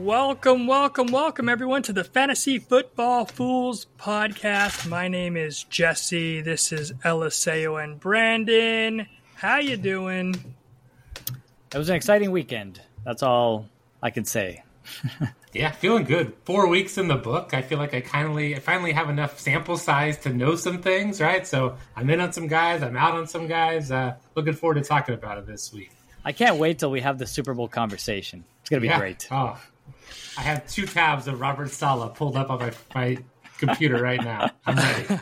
Welcome, everyone, to the Fantasy Football Fools podcast. My name is Jesse. This is Eliseo and Brandon. How you doing? It was an exciting weekend. That's all I can say. Yeah, feeling good. 4 weeks in the book. I feel like I finally have enough sample size to know some things, right? So I'm in on some guys. I'm out on some guys. Looking forward to talking about it this week. I can't wait till we have the Super Bowl conversation. It's going to be great. Oh, I have 2 tabs of Robert Saleh pulled up on my computer right now. I'm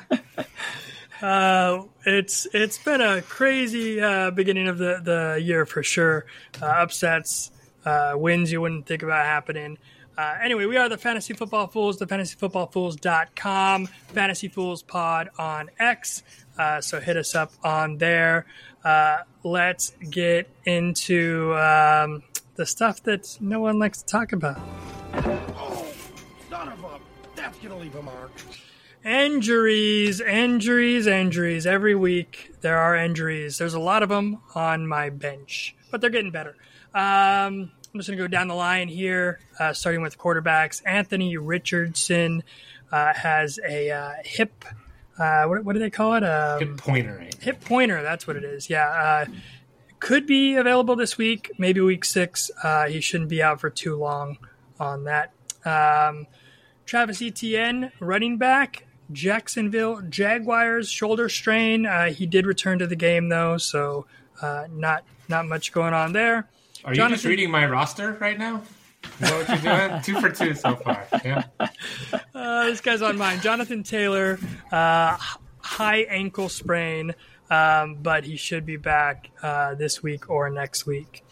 ready. It's been a crazy beginning of the year for sure. Upsets, wins you wouldn't think about happening. Anyway, we are the Fantasy Football Fools, the fantasyfootballfools.com, Fantasy Fools Pod on X. So hit us up on there. Let's get into the stuff that no one likes to talk about. Oh, son of a... That's going to leave a mark. Injuries. Every week there are injuries. There's a lot of them on my bench, but they're getting better. I'm just going to go down the line here, starting with quarterbacks. Anthony Richardson has a hip... what do they call it? Hip pointer. Right? Hip pointer, that's what it is. Yeah. Could be available this week, maybe week 6. He shouldn't be out for too long on that. Travis Etienne, running back, Jacksonville Jaguars, shoulder strain. He did return to the game, though, so not much going on there. Are you just reading my roster right now? Is that what you're doing? 2 for 2 so far. Yeah. This guy's on mine. Jonathan Taylor, high ankle sprain, but he should be back this week or next week.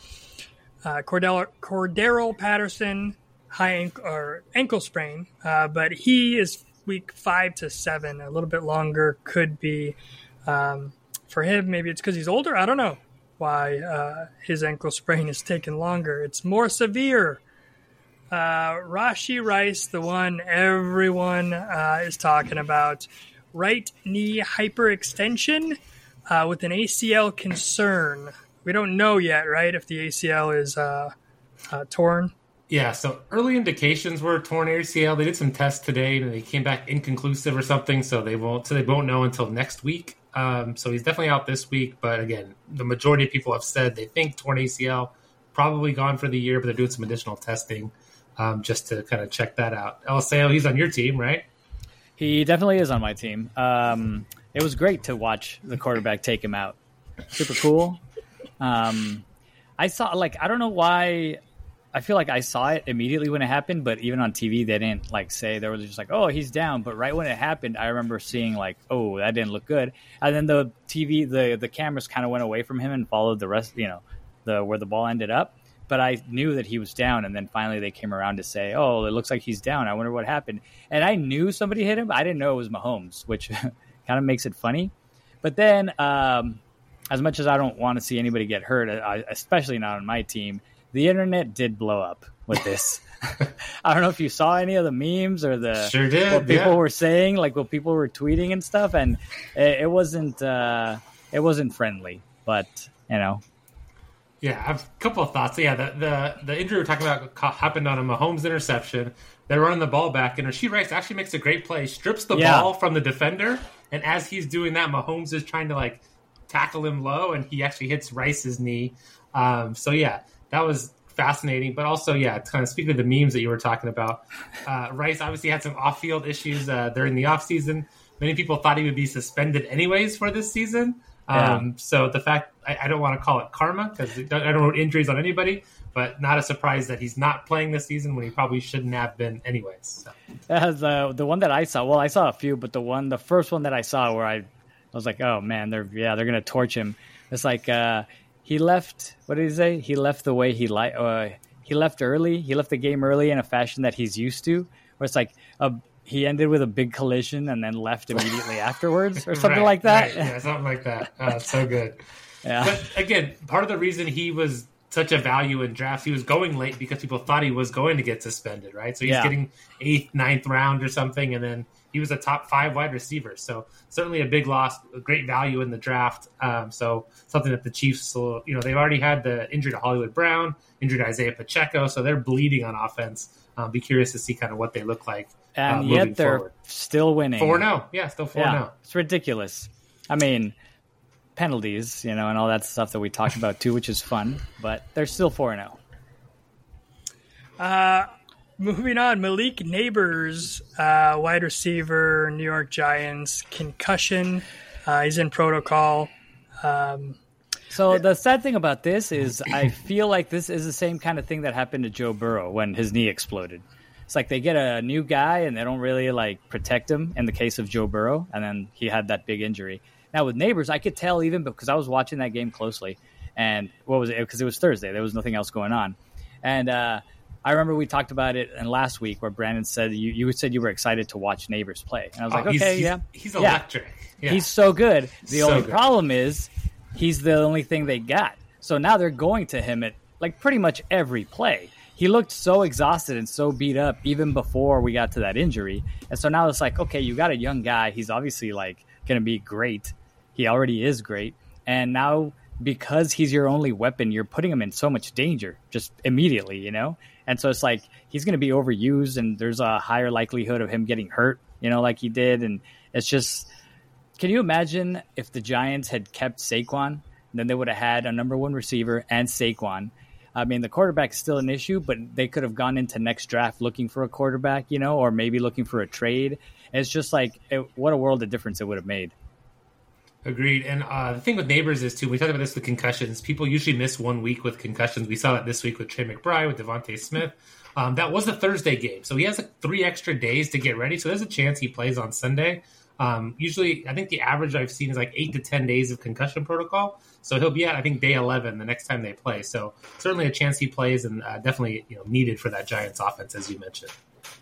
Cordero Patterson, high ankle sprain, but he is week 5 to 7, a little bit longer could be for him. Maybe it's because he's older. I don't know why his ankle sprain is taking longer. It's more severe. Rashee Rice, the one everyone is talking about, right knee hyperextension with an ACL concern. We don't know yet, right, if the ACL is torn. Yeah, so early indications were torn ACL. They did some tests today, and they came back inconclusive or something, so they won't know until next week. So he's definitely out this week, but again, the majority of people have said they think torn ACL, probably gone for the year, but they're doing some additional testing just to kind of check that out. Eliseo, he's on your team, right? He definitely is on my team. It was great to watch the quarterback take him out. Super cool. I saw, I don't know why. I feel like I saw it immediately when it happened, but even on TV, they didn't say, they were just like, oh, he's down. But right when it happened, I remember seeing oh, that didn't look good. And then the TV, the cameras kind of went away from him and followed the rest, where the ball ended up. But I knew that he was down. And then finally they came around to say, oh, it looks like he's down. I wonder what happened. And I knew somebody hit him. I didn't know it was Mahomes, which kind of makes it funny. But then as much as I don't want to see anybody get hurt, especially not on my team, the internet did blow up with this. I don't know if you saw any of the memes or sure did, what people were saying, what people were tweeting and stuff, and it wasn't friendly. But Yeah, I have a couple of thoughts. Yeah, the injury we're talking about happened on a Mahomes interception. They're running the ball back, and Rashee Rice actually makes a great play, strips the ball from the defender, and as he's doing that, Mahomes is trying to tackle him low, and he actually hits Rice's knee. That was fascinating. But also, kind of speaking of the memes that you were talking about, Rice obviously had some off-field issues during the offseason. Many people thought he would be suspended anyways for this season. So the fact, I don't want to call it karma because I don't want injuries on anybody, but not a surprise that he's not playing this season when he probably shouldn't have been anyways. So. The one that I saw, I saw a few, but the first one that I saw where I was like, oh man, they're going to torch him. It's he left. What did he say? He left the way he left early. He left the game early in a fashion that he's used to. Where it's he ended with a big collision and then left immediately afterwards, or something like that. Right. Yeah, something like that. So good. Yeah. But again, part of the reason he was such a value in drafts, he was going late because people thought he was going to get suspended, right? So he's getting 8th, 9th round or something, and then he was a top 5 wide receiver. So certainly a big loss, a great value in the draft. So something that the Chiefs, they've already had the injury to Hollywood Brown, injury to Isaiah Pacheco, so they're bleeding on offense. Be curious to see kind of what they look like. And yet they're forward. Still winning. 4-0. Yeah, still 4-0. Yeah, it's ridiculous. I mean, penalties, and all that stuff that we talked about too, which is fun, but they're still 4-0. Moving on, Malik Neighbors, wide receiver, New York Giants, concussion. He's in protocol. So the sad thing about this is I feel like this is the same kind of thing that happened to Joe Burrow when his knee exploded. It's like they get a new guy and they don't really protect him in the case of Joe Burrow, and then he had that big injury. Now with Neighbors, I could tell even because I was watching that game closely, and what was it? Because it was Thursday. There was nothing else going on. And I remember we talked about it last week where Brandon said you said you were excited to watch Neighbors play. And I was like, okay, he's electric. Yeah. He's so good. The only good. problem is he's the only thing they got. So now they're going to him at pretty much every play. He looked so exhausted and so beat up even before we got to that injury. And so now it's like, okay, you got a young guy. He's obviously going to be great. He already is great. And now because he's your only weapon, you're putting him in so much danger just immediately, And so it's like he's going to be overused and there's a higher likelihood of him getting hurt, like he did. And it's just, can you imagine if the Giants had kept Saquon? Then they would have had a number one receiver and Saquon. I mean, the quarterback is still an issue, but they could have gone into next draft looking for a quarterback, or maybe looking for a trade. And it's just what a world of difference it would have made. Agreed. And the thing with Neighbors is, too, we talked about this with concussions. People usually miss 1 week with concussions. We saw that this week with Trey McBride, with Devontae Smith. That was a Thursday game. So he has 3 extra days to get ready. So there's a chance he plays on Sunday. Usually, I think the average I've seen is 8 to 10 days of concussion protocol. So he'll be at, I think, day 11 the next time they play. So certainly a chance he plays and definitely needed for that Giants offense, as you mentioned.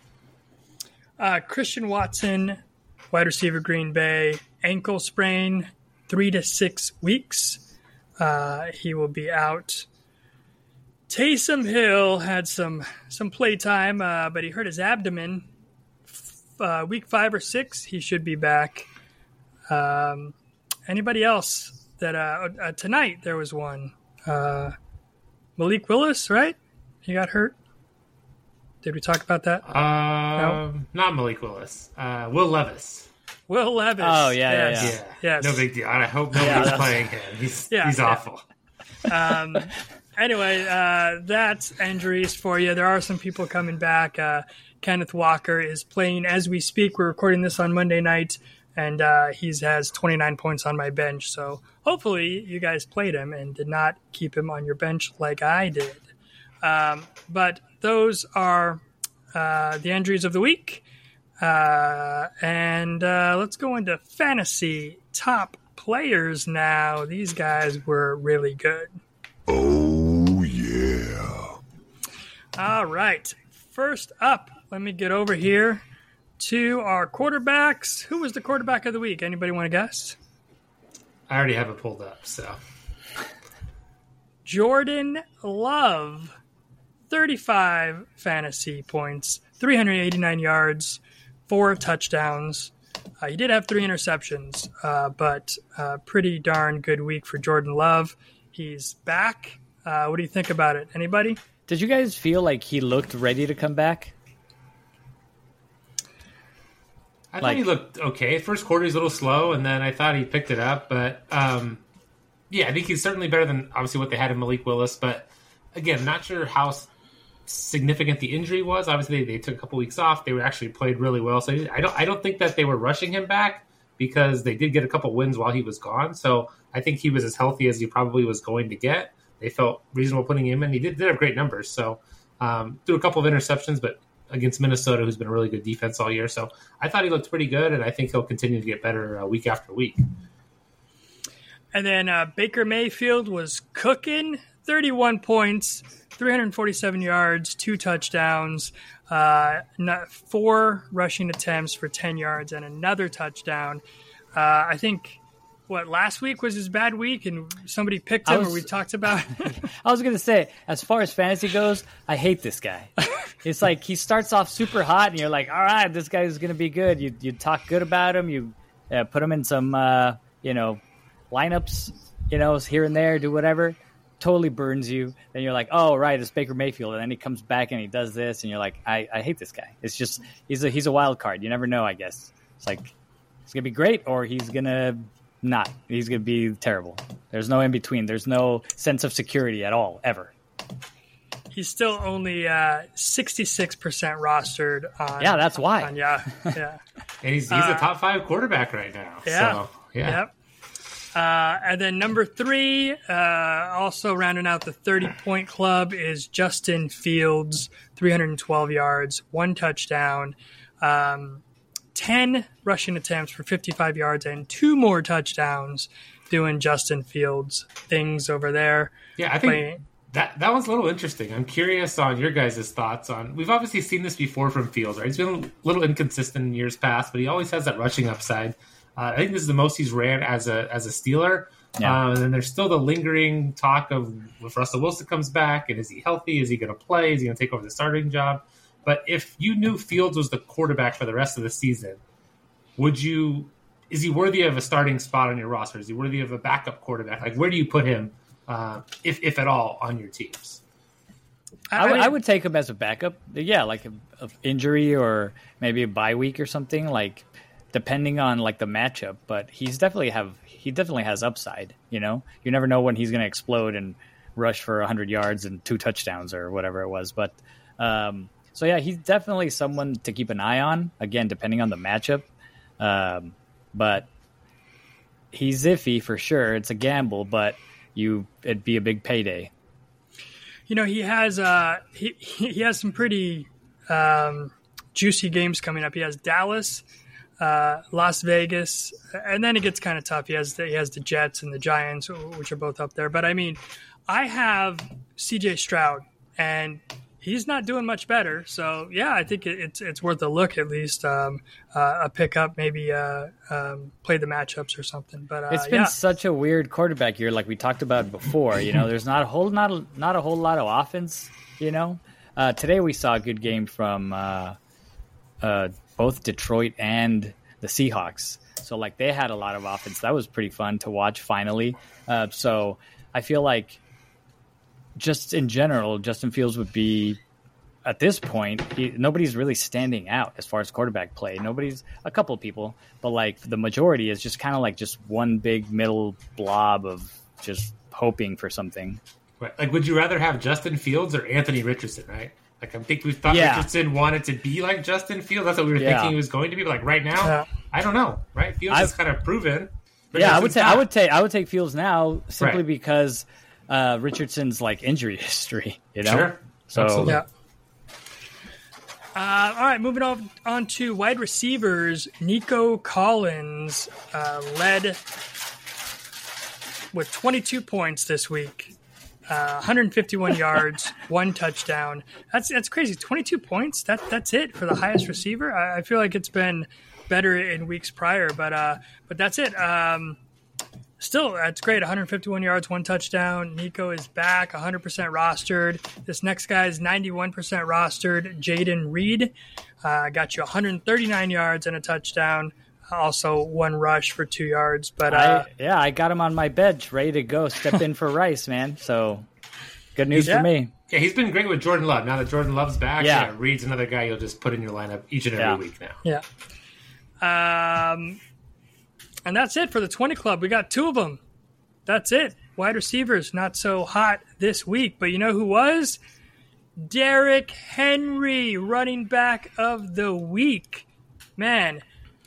Christian Watson, wide receiver, Green Bay, ankle sprain, 3 to 6 weeks. He will be out. Taysom Hill had some play time, but he hurt his abdomen. Week 5 or 6, he should be back. Anybody else that tonight there was one? Malik Willis, right? He got hurt. Did we talk about that? No? Not Malik Willis. Will Levis. Will Levis. Oh, yeah. Yes. No big deal. I hope nobody's playing him. He's awful. Anyway, that's injuries for you. There are some people coming back. Kenneth Walker is playing as we speak. We're recording this on Monday night, and he has 29 points on my bench. So hopefully you guys played him and did not keep him on your bench like I did. But those are the injuries of the week. And let's go into fantasy top players now. These guys were really good. Oh, yeah. All right. First up, let me get over here to our quarterbacks. Who was the quarterback of the week? Anybody want to guess? I already have it pulled up, so. Jordan Love, 35 fantasy points, 389 yards, 4 touchdowns. He did have 3 interceptions, but pretty darn good week for Jordan Love. He's back. What do you think about it? Anybody? Did you guys feel like he looked ready to come back? I thought he looked okay. First quarter, he's a little slow, and then I thought he picked it up. But, yeah, I think he's certainly better than, obviously, what they had in Malik Willis. But, again, not sure how significant the injury was. Obviously, they took a couple weeks off. They were actually played really well. So I don't think that they were rushing him back because they did get a couple wins while he was gone. So I think he was as healthy as he probably was going to get. They felt reasonable putting him in. He did have great numbers. So threw a couple of interceptions, but against Minnesota, who's been a really good defense all year. So I thought he looked pretty good, and I think he'll continue to get better week after week. And then Baker Mayfield was cooking, 31 points, 347 yards, 2 touchdowns, 4 rushing attempts for 10 yards, and another touchdown. I think, last week was his bad week, and somebody picked him, or we talked about I was going to say, as far as fantasy goes, I hate this guy. It's like he starts off super hot, and you're like, all right, this guy is going to be good. You talk good about him. You put him in some, lineups, here and there, do whatever. totally burns you. Then you're like, oh, right, it's Baker Mayfield. And then he comes back and he does this. And you're like, I hate this guy. It's just, he's a wild card. You never know, I guess. It's like, he's going to be great or he's going to not. He's going to be terrible. There's no in between. There's no sense of security at all, ever. He's still only 66% rostered on. Yeah, that's why. Yeah. And he's a top 5 quarterback right now. Yeah. So, yeah. Yep. And then number 3, also rounding out the 30-point club, is Justin Fields, 312 yards, 1 touchdown, 10 rushing attempts for 55 yards, and 2 more touchdowns doing Justin Fields things over there. Yeah, I think that one's a little interesting. I'm curious on your guys' thoughts on. We've obviously seen this before from Fields, right? He's been a little inconsistent in years past, but he always has that rushing upside. I think this is the most he's ran as a Steeler. Yeah. And then there's still the lingering talk of if Russell Wilson comes back and is he healthy? Is he going to play? Is he going to take over the starting job? But if you knew Fields was the quarterback for the rest of the season, is he worthy of a starting spot on your roster? Is he worthy of a backup quarterback? Like, where do you put him, if at all, on your teams? I would take him as a backup. Yeah, like a injury or maybe a bye week or something, like depending on like the matchup. But he definitely has upside. You know, you never know when he's going to explode and rush for 100 yards and 2 touchdowns or whatever it was. But so yeah, he's definitely someone to keep an eye on. Again, depending on the matchup. But he's iffy for sure. It's a gamble, but it'd be a big payday. You know, he has he has some pretty juicy games coming up. He has Dallas, Las Vegas, and then it gets kind of tough. He has the Jets and the Giants, which are both up there. But I mean, I have CJ Stroud, and he's not doing much better. So yeah, I think it's worth a look at least. A pickup, maybe play the matchups or something. But it's been such a weird quarterback year, like we talked about before. You know, there's not a whole lot of offense. You know, today we saw a good game from both Detroit and the Seahawks. So like they had a lot of offense. That was pretty fun to watch. Finally, so I feel like, just in general, Justin Fields would be, at this point, nobody's really standing out as far as quarterback play. A couple of people, but like the majority is just kind of like just one big middle blob of just hoping for something. Right. Like, would you rather have Justin Fields or Anthony Richardson, right? Like, I think we thought Richardson wanted to be like Justin Fields. That's what we were thinking he was going to be. But like right now, I don't know, right? Fields is kind of proven. I would take Fields now simply because Richardson's like injury history, you know? Sure. So, absolutely. Yeah. All right, moving on to wide receivers. Nico Collins led with 22 points this week, 151 yards, 1 touchdown. That's crazy. 22 points. That's it for the highest receiver. I feel like it's been better in weeks prior, but that's it. Still, that's great. 151 yards, 1 touchdown. Nico is back, 100% rostered. This next guy is 91% rostered. Jaden Reed got you 139 yards and a touchdown. Also 1 rush for 2 yards. But I got him on my bench, ready to go. Step in for Rice, man. So good news for me. Yeah, he's been great with Jordan Love. Now that Jordan Love's back, Reed's another guy you'll just put in your lineup each and every week now. Yeah. And that's it for the 20 club. We got 2 of them. That's it. Wide receivers, not so hot this week. But you know who was? Derrick Henry, running back of the week. Man,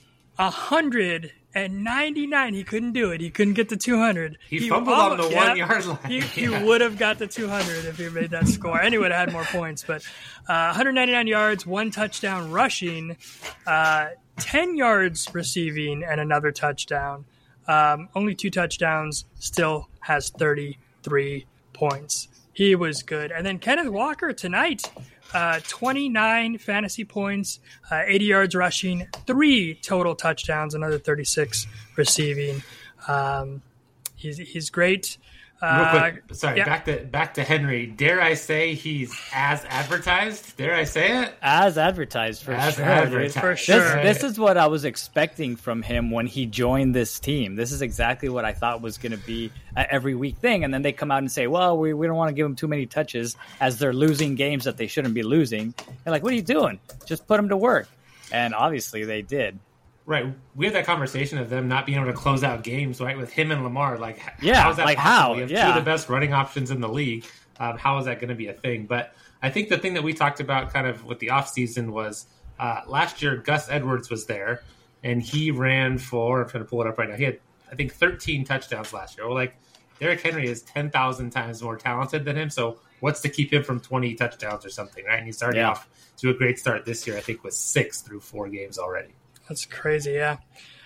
199. He couldn't do it. He couldn't get to 200. He fumbled on the 1 yard line. He would have got to 200 if he made that score. And he would have had more points. But 199 yards, 1 touchdown rushing, 10 yards receiving, and another touchdown. Only 2 touchdowns, still has 33 points. He was good. And then Kenneth Walker tonight, 29 fantasy points, 80 yards rushing, 3 total touchdowns, another 36 receiving. He's great. Real quick, sorry, back to Henry. Dare I say he's as advertised? Dare I say it? As advertised, for sure. Advertised. For sure. This is what I was expecting from him when he joined this team. This is exactly what I thought was going to be an every week thing. And then they come out and say, well, we don't want to give him too many touches as they're losing games that they shouldn't be losing. They're like, what are you doing? Just put him to work. And obviously they did. Right. We had that conversation of them not being able to close out games, right, with him and Lamar. Like, yeah, how is that like possible? how? We have Yeah. two of the best running options in the league. How is that going to be a thing? But I think the thing that we talked about kind of with the offseason was last year Gus Edwards was there, and he ran for, I'm trying to pull it up right now, he had, I think, 13 touchdowns last year. Well, like, Derrick Henry is 10,000 times more talented than him, so what's to keep him from 20 touchdowns or something, right? And he's already off to a great start this year, I think, with 6 through 4 games already. That's crazy, yeah.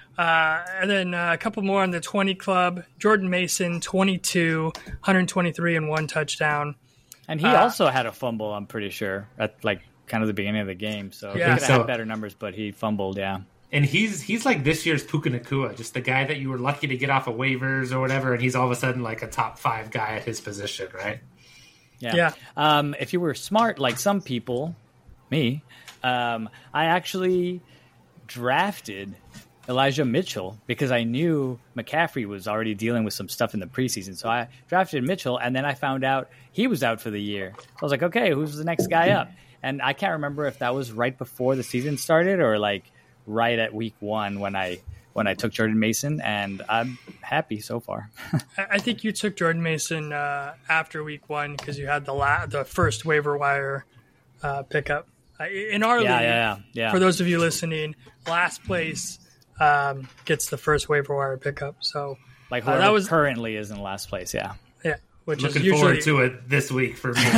And then a couple more on the 20 club. Jordan Mason, 22, 123 and 1 touchdown. And he also had a fumble, I'm pretty sure, at like kind of the beginning of the game. So he could have had better numbers, but he fumbled, yeah. And he's like this year's Puka Nacua, just the guy that you were lucky to get off of waivers or whatever, and he's all of a sudden like a top 5 guy at his position, right? Yeah. If you were smart, like some people, me, I actually drafted Elijah Mitchell because I knew McCaffrey was already dealing with some stuff in the preseason. So I drafted Mitchell, and then I found out he was out for the year. So I was like, okay, who's the next guy up? And I can't remember if that was right before the season started or like right at week 1 when I took Jordan Mason, and I'm happy so far. I think you took Jordan Mason after week 1 because you had the first waiver wire pickup. In our league, for those of you listening, last place gets the first waiver wire pickup. So, like whoever currently is in last place, which looking is usually forward to it this week for me.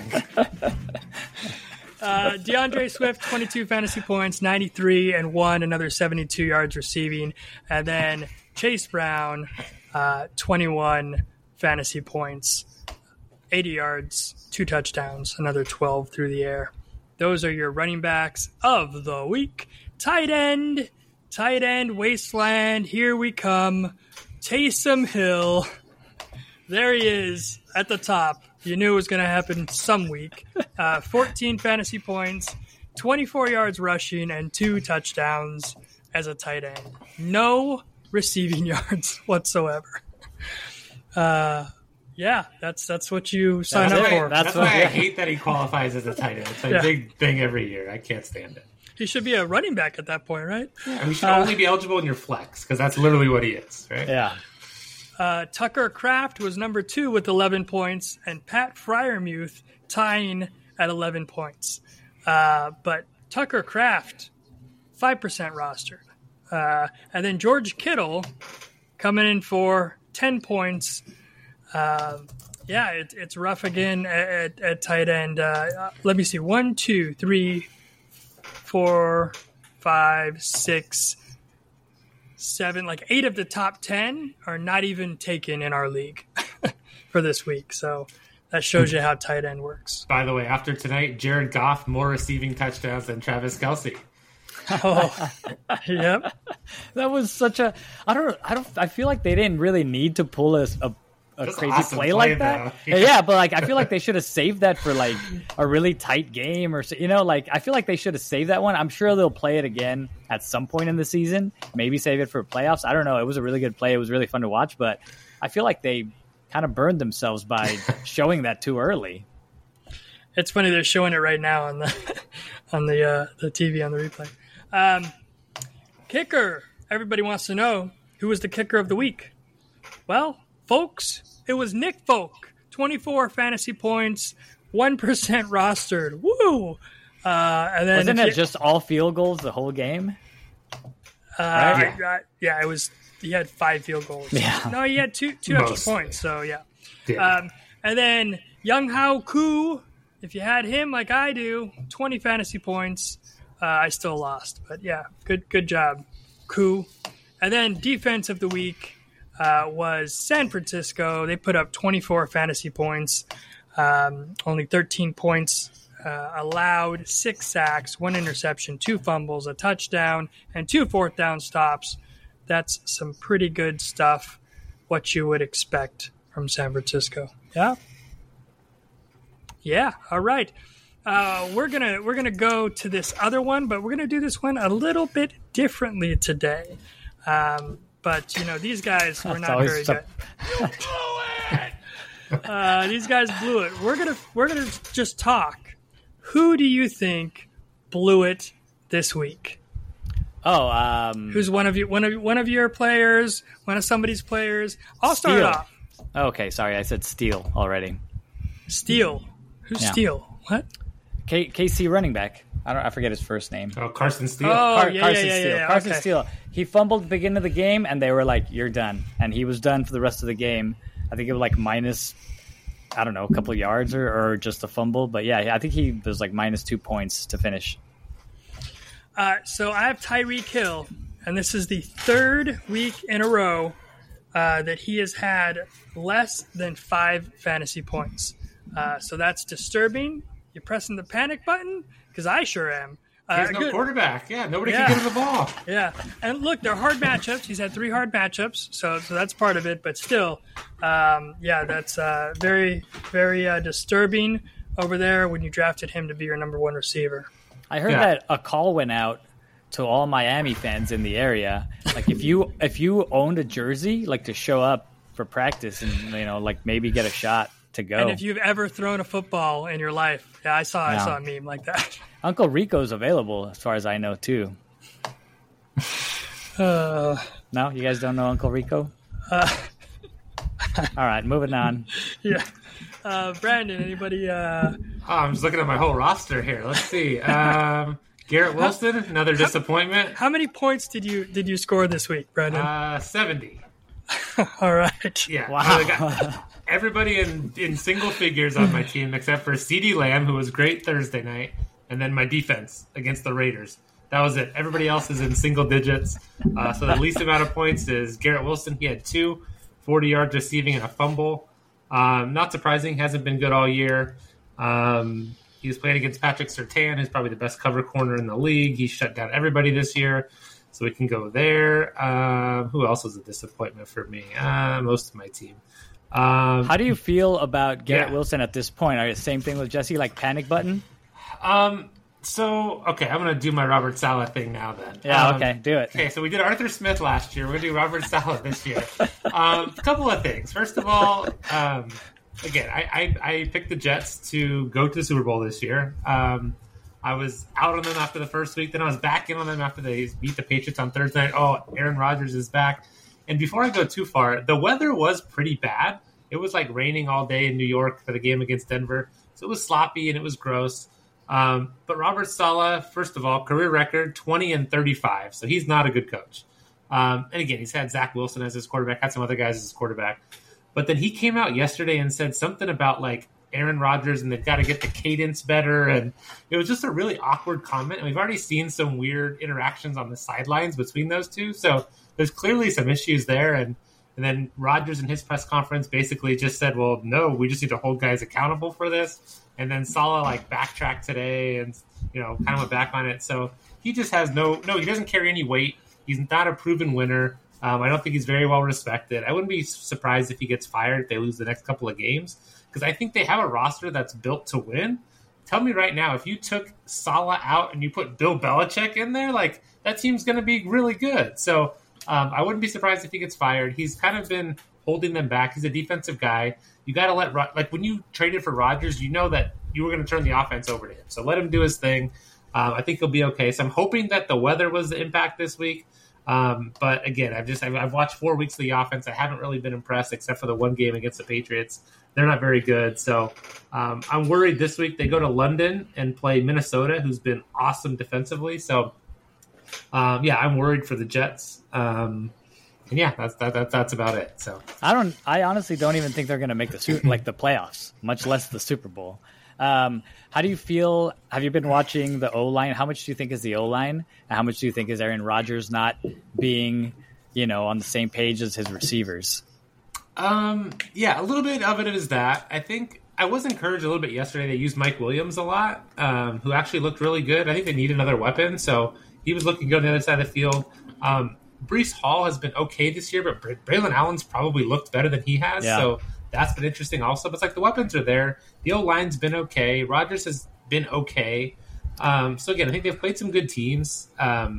DeAndre Swift, 22 fantasy points, 93 and 1, another 72 yards receiving, and then Chase Brown, 21 fantasy points, 80 yards, 2 touchdowns, another 12 through the air. Those are your running backs of the week. Tight end wasteland. Here we come. Taysom Hill. There he is at the top. You knew it was going to happen some week. 14 fantasy points, 24 yards rushing, and 2 touchdowns as a tight end. No receiving yards whatsoever. Yeah, that's what you sign up for. That's why I hate that he qualifies as a tight end. It's a big thing every year. I can't stand it. He should be a running back at that point, right? Yeah, and he should only be eligible in your flex because that's literally what he is, right? Yeah. Tucker Kraft was number 2 with 11 points, and Pat Freiermuth tying at 11 points. But Tucker Kraft, 5% rostered. And then George Kittle coming in for 10 points. It's rough again at tight end. Let me see. 1, 2, 3, 4, 5, 6, 7. Like 8 of the top 10 are not even taken in our league for this week. So that shows you how tight end works. By the way, after tonight, Jared Goff more receiving touchdowns than Travis Kelce. Oh, yep. That was such a. I feel like they didn't really need to pull a crazy awesome play like that. Yeah, but like I feel like they should have saved that for like a really tight game or like I feel like they should have saved that one. I'm sure they'll play it again at some point in the season. Maybe save it for playoffs. I don't know. It was a really good play. It was really fun to watch, but I feel like they kind of burned themselves by showing that too early. It's funny they're showing it right now on the TV on the replay. Kicker. Everybody wants to know who was the kicker of the week. Well, folks, it was Nick Folk. 24 fantasy points, 1% rostered. Woo! And then wasn't it just all field goals the whole game? Right? Yeah, it was. He had 5 field goals. Yeah. No, he had two extra points. So yeah. And then Young Hao Koo. If you had him like I do, 20 fantasy points. I still lost, but yeah, good job, Koo. And then defense of the week was San Francisco. They put up 24 fantasy points, only 13 points allowed, 6 sacks, 1 interception, 2 fumbles, a touchdown, and 2 fourth down stops. That's some pretty good stuff. what you would expect from San Francisco. Yeah. Yeah. All right. We're gonna go to this other one, but we're gonna do this one a little bit differently today. But these guys were not very good. These guys blew it. We're gonna just talk. Who do you think blew it this week? Oh, who's one of your players? One of somebody's players? I'll start Steele. off. Okay, sorry, I said Steele already. Steele. Who's Steele? What? KC running back. I forget his first name. Oh, Carson Steele. Oh, Carson Steele. Yeah. Carson Okay. Steele. He fumbled at the beginning of the game, and they were like, "You're done," and he was done for the rest of the game. I think it was like minus, I don't know, a couple of yards or just a fumble, but yeah, I think he was like minus 2 points to finish. So I have Tyreek Hill, and this is the third week in a row that he has had less than 5 fantasy points. So that's disturbing. You're pressing the panic button? Because I sure am. He has no quarterback. Yeah, nobody can get him the ball. Yeah, and look, they're hard matchups. He's had 3 hard matchups, so that's part of it. But still, that's very, very disturbing over there when you drafted him to be your number 1 receiver. I heard that a call went out to all Miami fans in the area. Like if you owned a jersey, like to show up for practice and like maybe get a shot to go. And if you've ever thrown a football in your life, I saw a meme like that. Uncle Rico's available, as far as I know, too. No, you guys don't know Uncle Rico? All right, moving on. Yeah. Brandon, anybody? I'm just looking at my whole roster here. Let's see. Garrett Wilson, another disappointment. How many points did you score this week, Brandon? 70. All right. Yeah. Wow. I got everybody in single figures on my team except for CeeDee Lamb, who was great Thursday night, and then my defense against the Raiders. That was it. Everybody else is in single digits. So the least amount of points is Garrett Wilson. He had 2 40 yards receiving and a fumble. Not surprising. Hasn't been good all year. He was playing against Patrick Surtain, who's probably the best cover corner in the league. He shut down everybody this year, so we can go there. Who else was a disappointment for me? Most of my team. How do you feel about Garrett Wilson at this point? Are you the same thing with Jesse, like panic button? So, okay, I'm going to do my Robert Saleh thing now then. Yeah, okay, do it. Okay, so we did Arthur Smith last year. We're going to do Robert Saleh this year. A couple of things. First of all, again, I picked the Jets to go to the Super Bowl this year. I was out on them after the first week. Then I was back in on them after they beat the Patriots on Thursday night. Oh, Aaron Rodgers is back. And before I go too far, the weather was pretty bad. It was like raining all day in New York for the game against Denver. So it was sloppy and it was gross. But Robert Saleh, first of all, career record 20-35. So he's not a good coach. And again, he's had Zach Wilson as his quarterback, had some other guys as his quarterback. But then he came out yesterday and said something about like Aaron Rodgers and they've got to get the cadence better. And it was just a really awkward comment. And we've already seen some weird interactions on the sidelines between those two. So there's clearly some issues there. And then Rodgers in his press conference basically just said, well, no, we just need to hold guys accountable for this. And then Saleh like backtracked today and, kind of went back on it. So he just has he doesn't carry any weight. He's not a proven winner. I don't think he's very well respected. I wouldn't be surprised if he gets fired if they lose the next couple of games because I think they have a roster that's built to win. Tell me right now, if you took Saleh out and you put Bill Belichick in there, like that team's going to be really good. So I wouldn't be surprised if he gets fired. He's kind of been holding them back. He's a defensive guy. You got to when you traded for Rodgers, you know that you were going to turn the offense over to him. So let him do his thing. I think he'll be okay. So I'm hoping that the weather was the impact this week. But again, I've watched 4 weeks of the offense. I haven't really been impressed except for the one game against the Patriots. They're not very good. So I'm worried this week they go to London and play Minnesota, who's been awesome defensively. So I'm worried for the Jets. And that's about it. So I honestly don't even think they're going to make the playoffs, much less the Super Bowl. How do you feel? Have you been watching the O-line? How much do you think is the O-line? And how much do you think is Aaron Rodgers not being, on the same page as his receivers? A little bit of it is that. I think I was encouraged a little bit yesterday. They used Mike Williams a lot, who actually looked really good. I think they need another weapon. So he was looking good on the other side of the field. Breece Hall has been okay this year, but Braylon Allen's probably looked better than he has. Yeah. So that's been interesting also. But it's like the weapons are there. The O-line's been okay. Rodgers has been okay. So again, I think they've played some good teams. But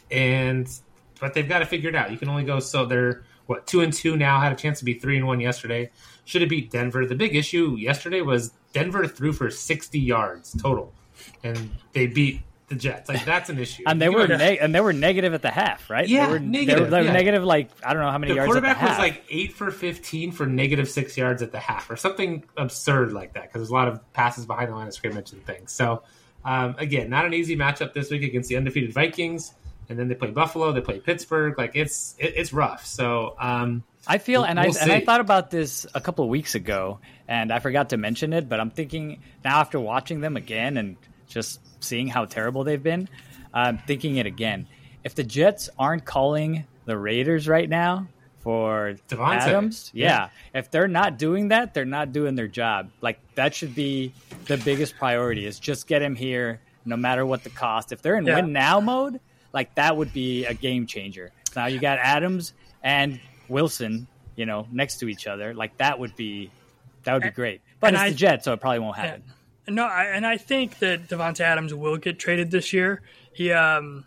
they've got to figure it out. You can only go so they're 2-2 now. Had a chance to be 3-1 yesterday. Should have beat Denver. The big issue yesterday was Denver threw for 60 yards total, and they beat the Jets. Like that's an issue. And they were negative at the half, right? Yeah, they were negative. They were negative, like I don't know how many the yards. The quarterback quarterback was like 8 for 15 for negative 6 yards at the half, or something absurd like that. Because there's a lot of passes behind the line of scrimmage and things. So again, not an easy matchup this week against the undefeated Vikings. And then they play Buffalo, they play Pittsburgh. Like it's rough. So I feel, and we'll I thought about this a couple of weeks ago, and I forgot to mention it. But I'm thinking now after watching them again and just seeing how terrible they've been, I'm thinking it again. If the Jets aren't calling the Raiders right now for Devontae. Adams, if they're not doing that, they're not doing their job. Like that should be the biggest priority: is just get him here, no matter what the cost. If they're in win now mode. Like that would be a game changer. Now you got Adams and Wilson, next to each other. Like that would be great. But it's the Jets, so it probably won't happen. No, I think that Devontae Adams will get traded this year. He, I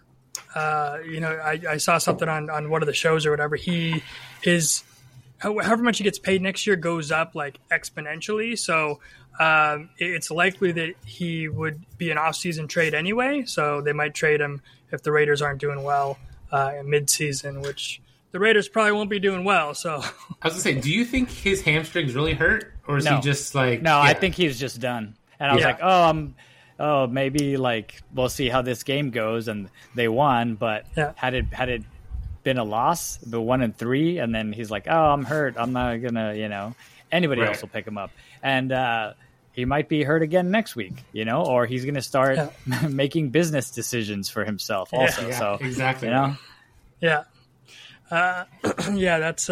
saw something on one of the shows or whatever. However much he gets paid next year goes up like exponentially. So it's likely that he would be an off-season trade anyway. So they might trade him if the Raiders aren't doing well in mid-season, which the Raiders probably won't be doing well. So I was going to say, do you think his hamstrings really hurt? Or is he just like... No, I think he's just done. And I was like, maybe like we'll see how this game goes. And they won, but had it been a loss, the 1-3, and then he's like, oh, I'm hurt. I'm not going to, anybody else will pick him up. And he might be hurt again next week, or he's going to start making business decisions for himself also. Yeah, so exactly. Yeah. That's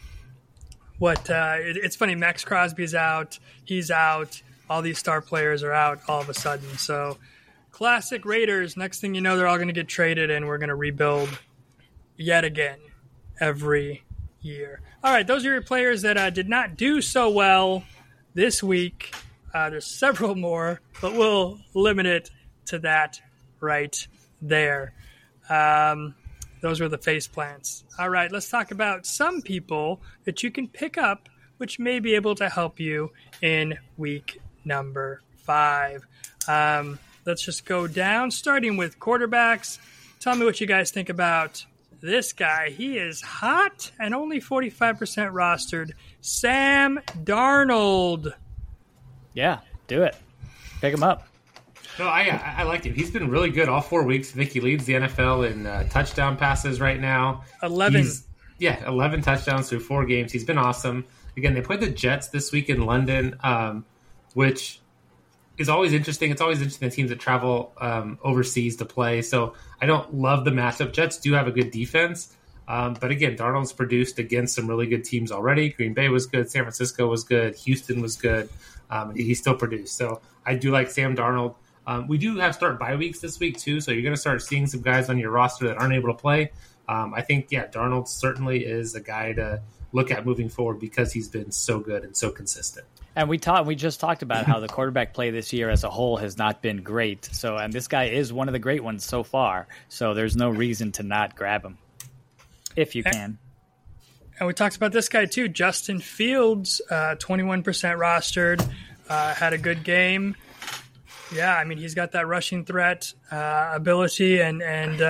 it's funny. Max Crosby's out. He's out. All these star players are out all of a sudden. So classic Raiders. Next thing you know, they're all going to get traded and we're going to rebuild yet again every year. All right. Those are your players that did not do so well this week. There's several more, but we'll limit it to that right there. Those were the face plants. All right, let's talk about some people that you can pick up, which may be able to help you in week number 5. Let's just go down, starting with quarterbacks. Tell me what you guys think about this guy. He is hot and only 45% rostered. Sam Darnold. Yeah, do it. Pick him up. No, I like him. He's been really good all 4 weeks. I think he leads the NFL in touchdown passes right now. 11. 11 touchdowns through 4 games. He's been awesome. Again, they played the Jets this week in London, which is always interesting. It's always interesting the teams that travel overseas to play. So I don't love the matchup. Jets do have a good defense. But again, Darnold's produced against some really good teams already. Green Bay was good. San Francisco was good. Houston was good. He still produced. So I do like Sam Darnold. We do have start bye weeks this week too, so you're going to start seeing some guys on your roster that aren't able to play. I think, Darnold certainly is a guy to look at moving forward because he's been so good and so consistent. And we just talked about how the quarterback play this year as a whole has not been great. So, and this guy is one of the great ones so far. So there's no reason to not grab him if you can. And we talked about this guy too, Justin Fields, 21% rostered, had a good game. Yeah, I mean, he's got that rushing threat ability, and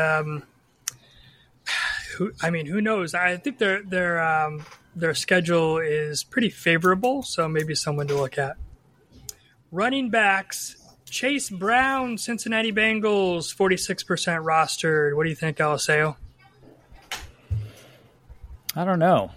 who knows? I think their schedule is pretty favorable, so maybe someone to look at. Running backs, Chase Brown, Cincinnati Bengals, 46% rostered. What do you think, Eliseo? I don't know.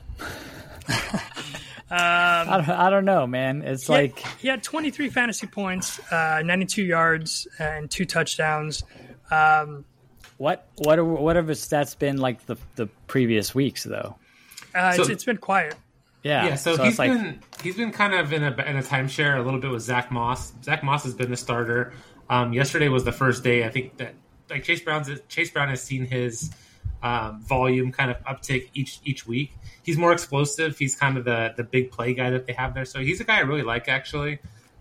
I don't know, man. It's he had 23 fantasy points, 92 yards, and 2 touchdowns. What have his stats been like the previous weeks though? It's been quiet. Yeah. So he's been kind of in a timeshare a little bit with Zach Moss. Zach Moss has been the starter. Yesterday was the first day. I think that Chase Brown has seen his volume kind of uptick each week. He's more explosive. He's kind of the big play guy that they have there. So he's a guy I really like, actually.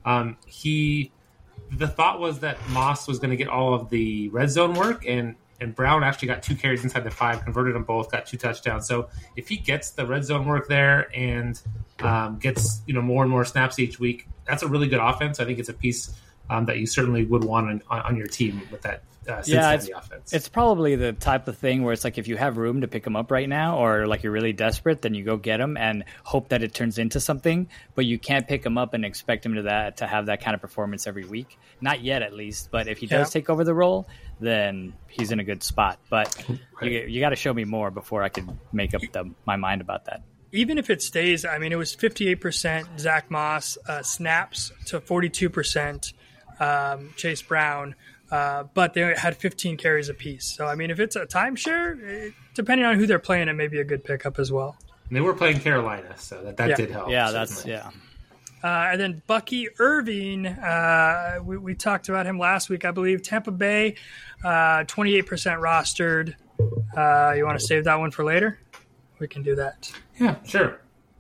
The thought was that Moss was going to get all of the red zone work, and Brown actually got 2 carries inside the 5, converted them both, got 2 touchdowns. So if he gets the red zone work there and gets more and more snaps each week, that's a really good offense. I think it's a piece that you certainly would want on your team with that Cincinnati offense. It's probably the type of thing where it's like if you have room to pick them up right now, or like you're really desperate, then you go get them and hope that it turns into something. But you can't pick them up and expect him to have that kind of performance every week. Not yet, at least. But if he does take over the role, then he's in a good spot. But you got to show me more before I can make up my mind about that. Even if it stays, I mean, it was 58% Zach Moss snaps to 42% Chase Brown. But they had 15 carries apiece. So, I mean, if it's a timeshare, depending on who they're playing, it may be a good pickup as well. And they were playing Carolina, so that did help. Yeah, certainly. And then Bucky Irving, we talked about him last week, I believe. Tampa Bay, 28% rostered. You want to save that one for later? We can do that. Yeah, sure.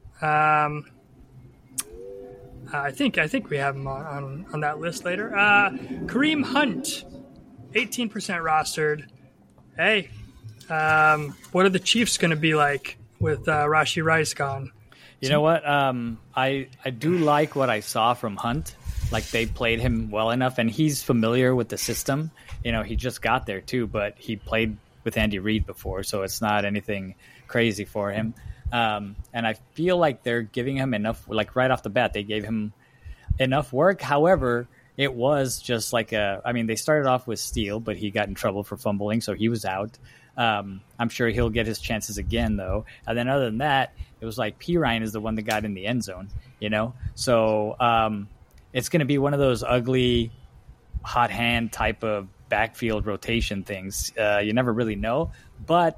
I think we have him on that list later. Kareem Hunt, 18% rostered. Hey, what are the Chiefs going to be like with Rashee Rice gone? You know what? I do like what I saw from Hunt. Like, they played him well enough, and he's familiar with the system. He just got there too, but he played with Andy Reid before, so it's not anything crazy for him. And I feel like they're giving him enough, like right off the bat, they gave him enough work. However, it was just like they started off with Steele, but he got in trouble for fumbling, so he was out. I'm sure he'll get his chances again, though. And then other than that, it was like Pirine is the one that got in the end zone, So it's going to be one of those ugly, hot hand type of backfield rotation things. You never really know, but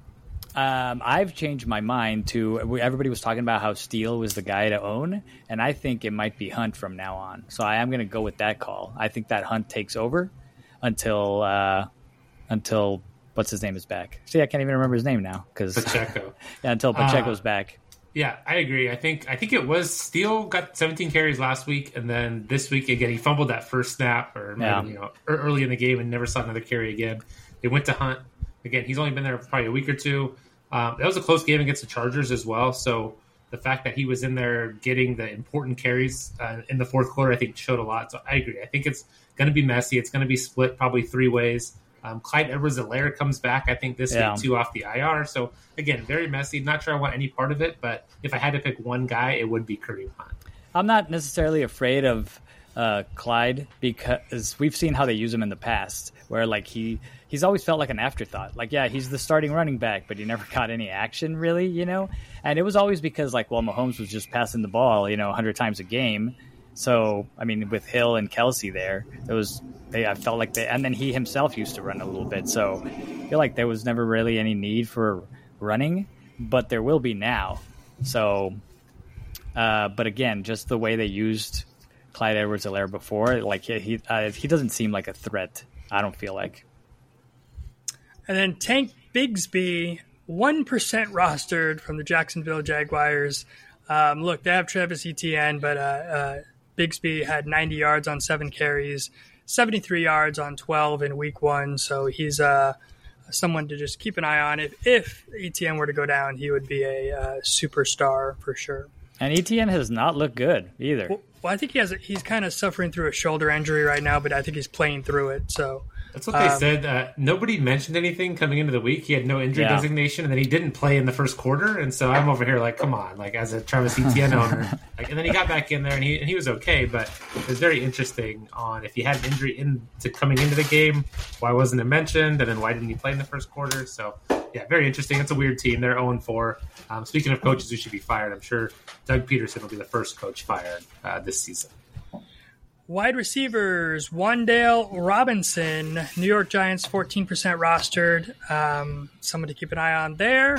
I've changed my mind to everybody was talking about how Steele was the guy to own, and I think it might be Hunt from now on. So I am going to go with that call. I think that Hunt takes over until what's his name is back. See, I can't even remember his name now because Pacheco. Yeah, until Pacheco's back. Yeah, I agree. I think it was Steele got 17 carries last week, and then this week again he fumbled that first snap early in the game and never saw another carry again. They went to Hunt again. He's only been there for probably a week or two. That was a close game against the Chargers as well. So the fact that he was in there getting the important carries in the fourth quarter, I think showed a lot. So I agree. I think it's going to be messy. It's going to be split probably 3 ways. Clyde Edwards-Helaire comes back, I think, this week too off the IR. So again, very messy. Not sure I want any part of it, but if I had to pick one guy, it would be Kareem Hunt. I'm not necessarily afraid of Clyde because we've seen how they use him in the past, where like he's always felt like an afterthought. Like, yeah, he's the starting running back, but he never got any action really, And it was always because Mahomes was just passing the ball, 100 times a game. So, I mean, with Hill and Kelsey there, I felt like and then he himself used to run a little bit. So I feel like there was never really any need for running, but there will be now. So, but again, just the way they used Clyde Edwards-Helaire before, like he doesn't seem like a threat. I don't feel like. And then Tank Bigsby, 1% rostered from the Jacksonville Jaguars. Look, they have Travis Etienne, but Bigsby had 90 yards on 7 carries, 73 yards on 12 in week 1. So he's someone to just keep an eye on. If Etienne were to go down, he would be a superstar for sure. And Etienne has not looked good either. Well, I think he's kind of suffering through a shoulder injury right now, but I think he's playing through it. So that's what they said. Nobody mentioned anything coming into the week. He had no injury designation, and then he didn't play in the first quarter. And so I'm over here like, come on, like as a Travis Etienne owner. And then he got back in there, and he was okay. But it was very interesting on if he had an injury coming into the game, why wasn't it mentioned? And then why didn't he play in the first quarter? So yeah, very interesting. It's a weird team. They're 0-4. Speaking of coaches who should be fired, I'm sure Doug Peterson will be the first coach fired this season. Wide receivers, Wan'Dale Robinson, New York Giants, 14% rostered. Someone to keep an eye on there.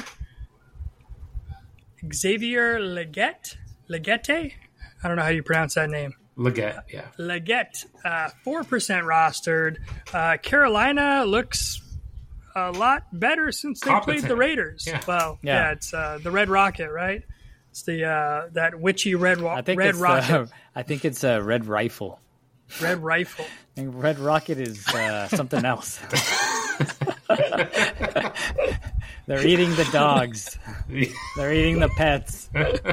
Xavier Legette? I don't know how you pronounce that name. Legette, yeah. Legette, 4% rostered. Carolina looks a lot better since they played the Raiders. Yeah. Well, yeah, it's the Red Rocket, right? It's the that witchy red rocket. I think it's a Red Rifle. Red Rifle. I think Red Rocket is something else. They're eating the dogs. They're eating the pets.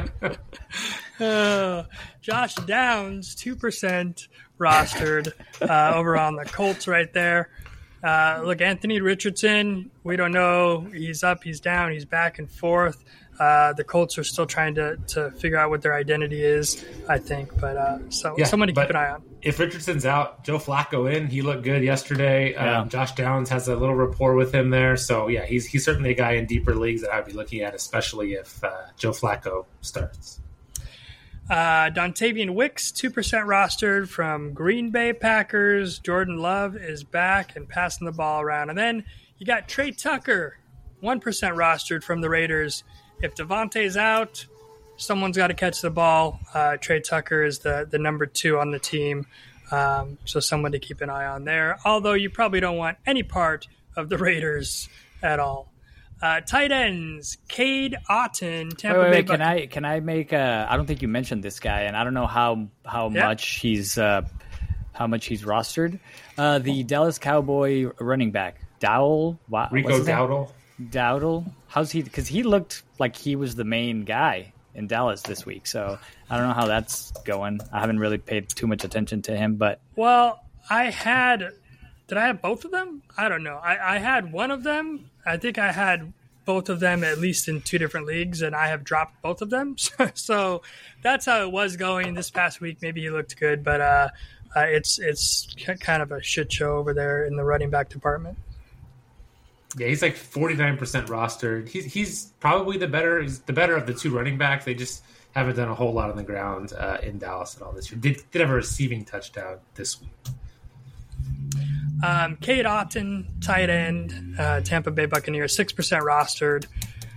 Josh Downs, 2% rostered over on the Colts right there. Look, Anthony Richardson, we don't know. He's up, he's down, he's back and forth. The Colts are still trying to figure out what their identity is, I think. But someone to keep an eye on. If Richardson's out, Joe Flacco in. He looked good yesterday. Josh Downs has a little rapport with him there. So, yeah, he's certainly a guy in deeper leagues that I'd be looking at, especially if Joe Flacco starts. Dontavian Wicks, 2% rostered from Green Bay Packers. Jordan Love is back and passing the ball around. And then you got Trey Tucker, 1% rostered from the Raiders. If Devontae's out, someone's got to catch the ball. Trey Tucker is the number 2 on the team, so someone to keep an eye on there. Although you probably don't want any part of the Raiders at all. Tight ends, Cade Otton, Tampa Bay. Can I make a? I don't think you mentioned this guy, and I don't know how much he's rostered. The Dallas Cowboy running back Dowell, Rico Dowdle. Dowdle, how's he? Because he looked like he was the main guy in Dallas this week. So I don't know how that's going. I haven't really paid too much attention to him, but did I have both of them? I don't know. I had one of them. I think I had both of them at least in 2 different leagues, and I have dropped both of them. So that's how it was going this past week. Maybe he looked good, but it's kind of a shit show over there in the running back department. Yeah, he's like 49% rostered. He's probably the better of the 2 running backs. They just haven't done a whole lot on the ground in Dallas at all this year. Did have a receiving touchdown this week. Cade Otton, tight end, Tampa Bay Buccaneers, 6%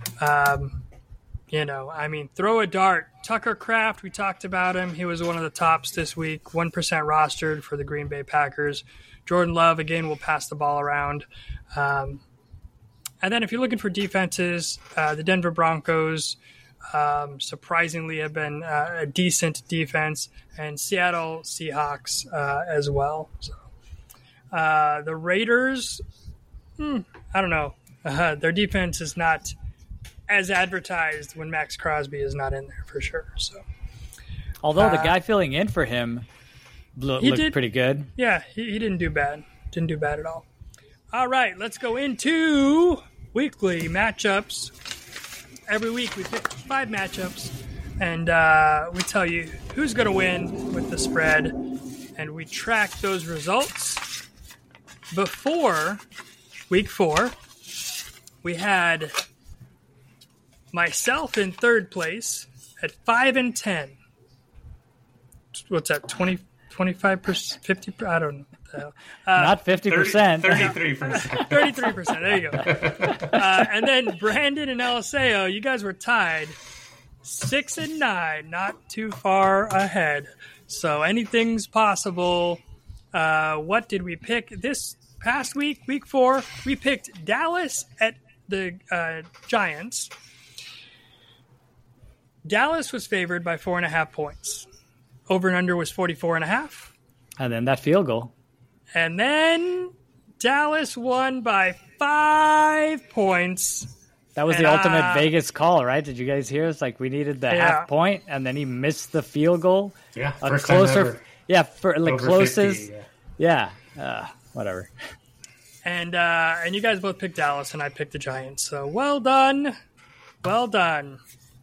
rostered. Throw a dart. Tucker Kraft, we talked about him. He was one of the tops this week, 1% rostered for the Green Bay Packers. Jordan Love, again, will pass the ball around. And then if you're looking for defenses, the Denver Broncos surprisingly have been a decent defense, and Seattle Seahawks as well. So, the Raiders, I don't know. Their defense is not as advertised when Max Crosby is not in there for sure. So, although the guy filling in for him looked pretty good. Yeah, he didn't do bad. Didn't do bad at all. All right, let's go into weekly matchups. Every week we pick 5 matchups, and we tell you who's going to win with the spread, and we track those results. Before week 4, we had myself in 3rd place at 5-10. What's that, 25%, 50%? I don't know. Not 50%. 33%. 33%. There you go. And then Brandon and Eliseo, you guys were tied 6-9, not too far ahead. So anything's possible. What did we pick this past week? Week 4, we picked Dallas at the Giants. Dallas was favored by 4.5 points. Over and under was 44.5. And then that field goal. And then Dallas won by 5 points. That was the ultimate Vegas call, right? Did you guys hear? It's like we needed the half point, and then he missed the field goal. Yeah, first time ever. Yeah, for like closest. 50, yeah, whatever. And you guys both picked Dallas, and I picked the Giants. So well done, well done.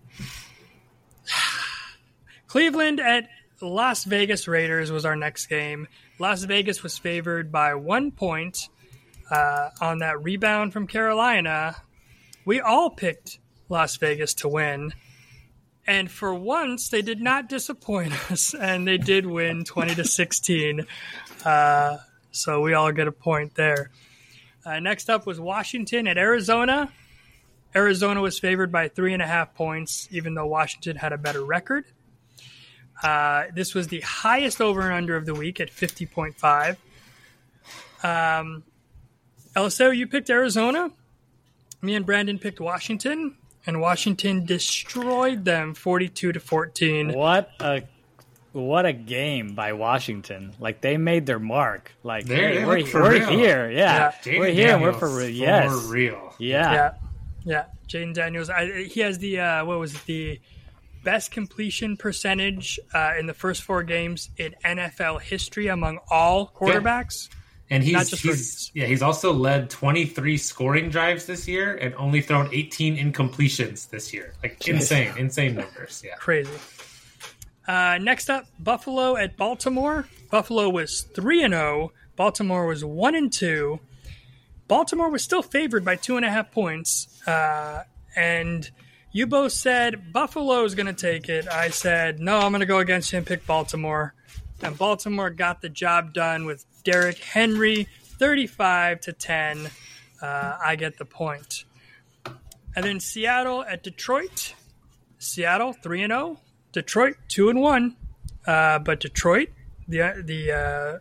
Cleveland at Las Vegas Raiders was our next game. Las Vegas was favored by 1 point on that rebound from Carolina. We all picked Las Vegas to win. And for once, they did not disappoint us, and they did win 20-16. So we all get a point there. Next up was Washington at Arizona. Arizona was favored by 3.5 points, even though Washington had a better record. This was the highest over and under of the week at 50.5. LSO, you picked Arizona. Me and Brandon picked Washington, and Washington destroyed them 42-14. What a game by Washington! Like they made their mark. Like we're here, yeah. We're here, and we're for real. Yes, for real. Yeah. Jaden Daniels. He has the best completion percentage in the first 4 games in NFL history among all quarterbacks. Yeah. And he's also led 23 scoring drives this year and only thrown 18 incompletions this year. Like insane numbers. Yeah, crazy. Next up, Buffalo at Baltimore. Buffalo was 3-0. Baltimore was 1-2. Baltimore was still favored by 2.5 points. And you both said Buffalo is going to take it. I said, no, I'm going to go against you and pick Baltimore. And Baltimore got the job done with Derrick Henry, 35-10. I get the point. And then Seattle at Detroit. Seattle 3-0. Detroit 2-1. But Detroit, the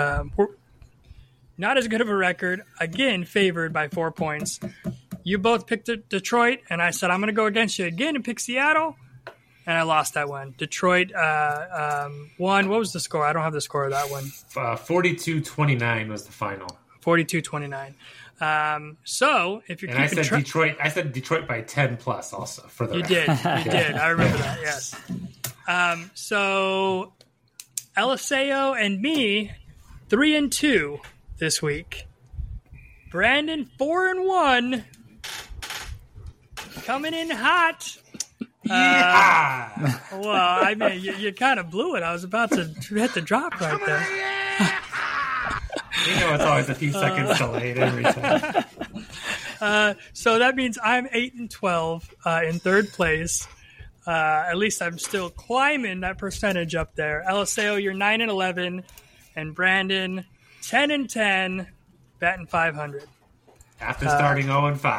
not as good of a record. Again, favored by 4 points. You both picked Detroit, and I said I'm going to go against you again and pick Seattle. And I lost that one. Detroit won. What was the score? I don't have the score of that one. 42-29 was the final. 42-29. So if you're keeping Detroit, I said Detroit by 10 plus also for the. You did. I remember that. Yes. So Eliseo and me 3-2 this week. Brandon 4-1, coming in hot. Yeah. Well, I mean, you kind of blew it. I was about to hit the drop right there. You know, it's always a few seconds delayed every time. So that means I'm 8-12 in third place. At least I'm still climbing that percentage up there. Eliseo, you're 9-11, and Brandon 10-10, batting 500 after starting 0-5.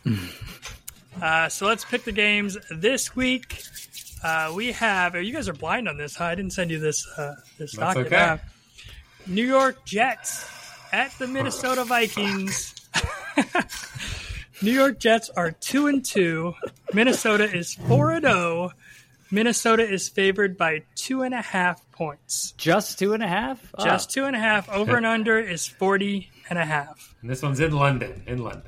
So let's pick the games this week. We have. You guys are blind on this. Huh? I didn't send you this docket. Okay. New York Jets at the Minnesota Vikings. New York Jets are 2-2. Minnesota is 4-0. Minnesota is favored by 2.5 points. Just 2.5? Oh. Just 2.5. Over and under is 40.5. And this one's in London.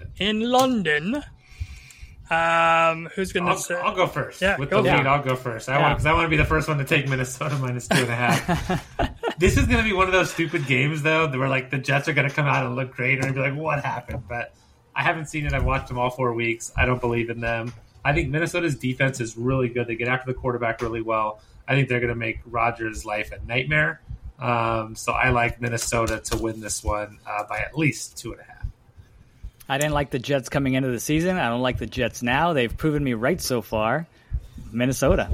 Who's going to say? I'll go first. Yeah, With the lead, I'll go first. I want to be the first one to take Minnesota minus 2.5. This is going to be one of those stupid games, though, where like the Jets are going to come out and look great, and be like, "What happened?" But I haven't seen it. I've watched them all 4 weeks. I don't believe in them. I think Minnesota's defense is really good. They get after the quarterback really well. I think they're going to make Rodgers' life a nightmare. So I like Minnesota to win this one by at least 2.5. I didn't like the Jets coming into the season. I don't like the Jets now. They've proven me right so far. Minnesota.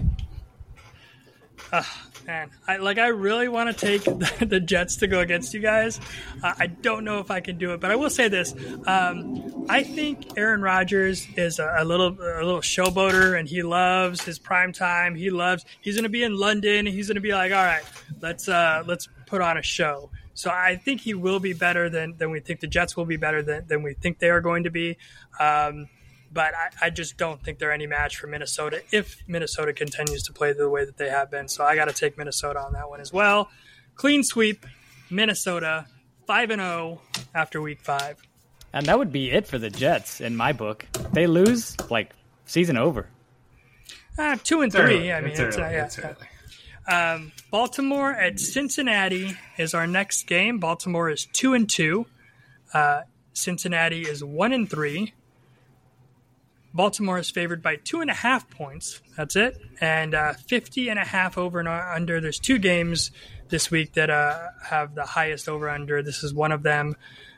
Man, I really want to take the Jets to go against you guys. I don't know if I can do it, but I will say this: I think Aaron Rodgers is a little showboater, and he loves his prime time. He's going to be in London. He's going to be like, all right, let's put on a show. So I think he will be better than we think. The Jets will be better than we think they are going to be. But I just don't think they're any match for Minnesota if Minnesota continues to play the way that they have been. So I got to take Minnesota on that one as well. Clean sweep, Minnesota, 5-0 after week 5. And that would be it for the Jets in my book. They lose, season over. 2-3. I mean, it's early. Baltimore at Cincinnati is our next game. Baltimore is 2-2. Cincinnati is 1-3. Baltimore is favored by 2.5 points. That's it. And 50.5 over and under. There's 2 games this week that have the highest over under. This is one of them.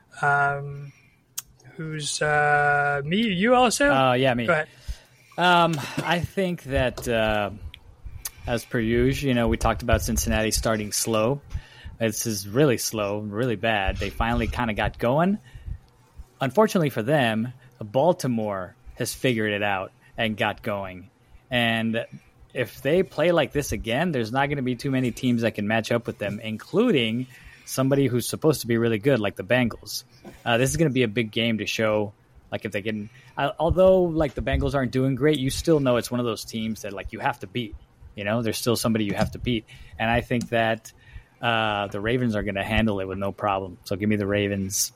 Who's me? You also? Yeah, me. Go ahead. I think that as per usual, we talked about Cincinnati starting slow. This is really slow, really bad. They finally kind of got going. Unfortunately for them, Baltimore has figured it out and got going. And if they play like this again, there's not going to be too many teams that can match up with them, including somebody who's supposed to be really good, like the Bengals. This is going to be a big game to show, like, if they can. Although, like, the Bengals aren't doing great, you still know it's one of those teams that, like, you have to beat. You know, there's still somebody you have to beat, and I think that the Ravens are going to handle it with no problem. So give me the Ravens.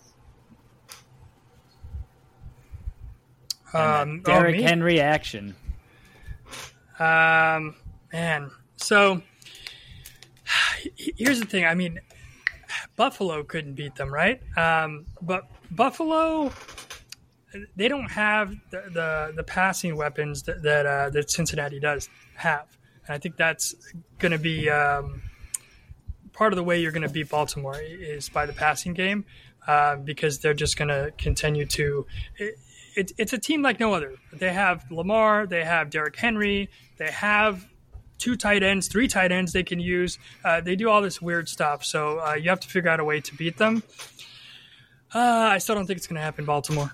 Derrick Henry action. Man. So here's the thing. I mean, Buffalo couldn't beat them, right? But Buffalo, they don't have the passing weapons that Cincinnati does have. And I think that's going to be part of the way you're going to beat Baltimore is by the passing game, because they're just going to continue to. It's a team like no other. They have Lamar, they have Derrick Henry, they have 2 tight ends, 3 tight ends they can use. They do all this weird stuff, so you have to figure out a way to beat them. I still don't think it's going to happen in Baltimore.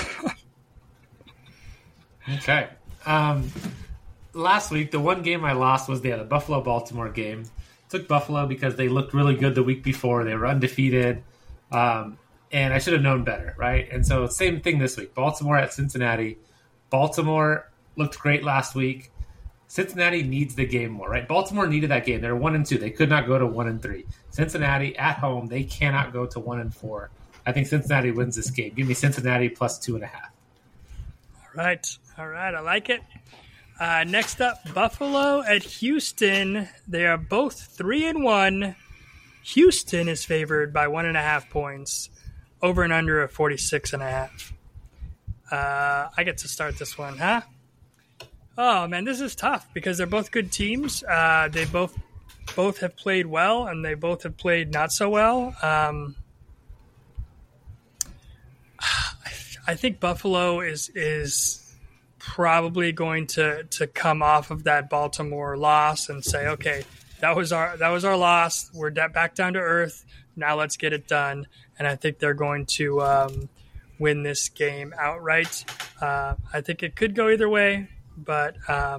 Okay. Last week, the one game I lost was the Buffalo-Baltimore game. Took Buffalo because they looked really good the week before. They were undefeated. And I should have known better, right? And so same thing this week. Baltimore at Cincinnati. Baltimore looked great last week. Cincinnati needs the game more, right? Baltimore needed that game. They're 1-2. They could not go to 1-3. Cincinnati at home, they cannot go to 1-4. I think Cincinnati wins this game. Give me Cincinnati plus 2.5. All right. I like it. Next up, Buffalo at Houston. They are both 3-1. Houston is favored by 1.5 points. Over and under of 46.5. I get to start this one, huh? Oh man, this is tough because they're both good teams. They both have played well, and they both have played not so well. I think Buffalo is probably going to come off of that Baltimore loss and say, okay, that was our loss. We're back down to earth. Now let's get it done. And I think they're going to win this game outright. I think it could go either way, but I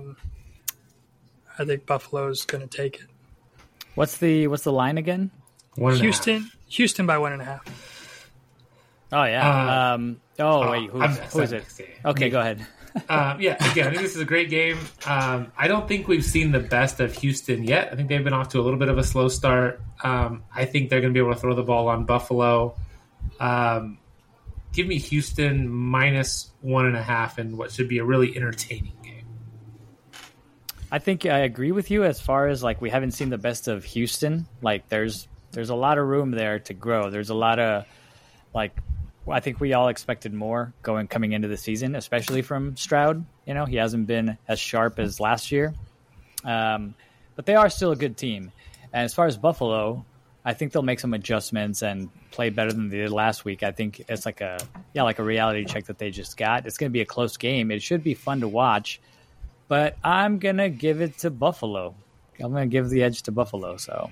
think Buffalo's going to take it. What's the line again? Houston by 1.5. Oh yeah. Wait, who is it? Okay, go ahead. Again, I think this is a great game. I don't think we've seen the best of Houston yet. I think they've been off to a little bit of a slow start. I think they're going to be able to throw the ball on Buffalo. Give me Houston minus 1.5 in what should be a really entertaining game. I think I agree with you as far as, like, we haven't seen the best of Houston. Like, there's a lot of room there to grow. There's a lot of, like, I think we all expected more coming into the season, especially from Stroud. You know, he hasn't been as sharp as last year. But they are still a good team. And as far as Buffalo, I think they'll make some adjustments and play better than they did last week. I think it's like a reality check that they just got. It's going to be a close game. It should be fun to watch. But I'm going to give it to Buffalo. I'm going to give the edge to Buffalo. So,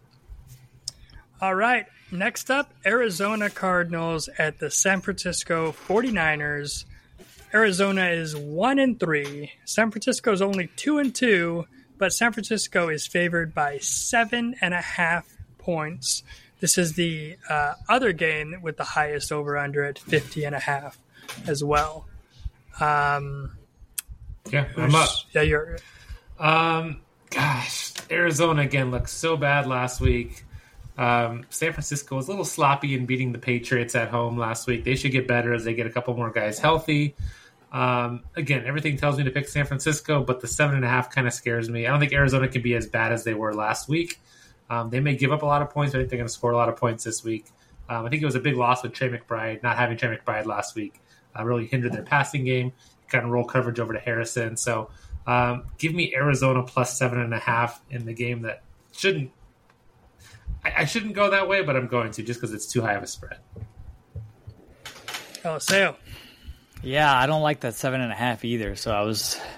all right. Next up, Arizona Cardinals at the San Francisco 49ers. Arizona is 1-3. San Francisco is only 2-2, but San Francisco is favored by 7.5 points. This is the other game with the highest over-under at 50.5 as well. I'm up. Yeah, you're. Gosh, Arizona again looked so bad last week. San Francisco was a little sloppy in beating the Patriots at home last week. They should get better as they get a couple more guys healthy. Again, everything tells me to pick San Francisco, but the 7.5 kind of scares me. I don't think Arizona can be as bad as they were last week. They may give up a lot of points, but I think they're going to score a lot of points this week. I think it was a big loss with Trey McBride. Not having Trey McBride last week really hindered their passing game. Kind of roll coverage over to Harrison. So give me Arizona plus 7.5 in the game that shouldn't. I shouldn't go that way, but I'm going to just because it's too high of a spread. Sale. Yeah, I don't like that 7.5 either. So